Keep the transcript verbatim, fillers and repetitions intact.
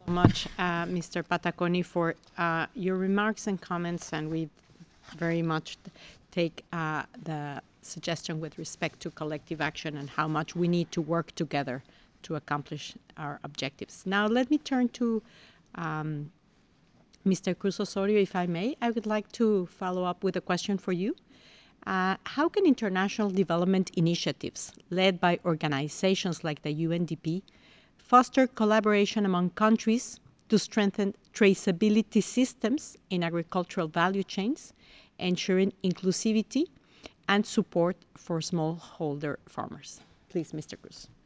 Much, uh, Mister Pataconi, for uh, your remarks and comments, and we very much take uh, the suggestion with respect to collective action and how much we need to work together to accomplish our objectives. Now, let me turn to um, Mister Cruz Osorio, if I may. I would like to follow up with a question for you. Uh, how can international development initiatives led by organizations like the U N D P foster collaboration among countries to strengthen traceability systems in agricultural value chains, ensuring inclusivity and support for smallholder farmers? Please, Mister Cruz.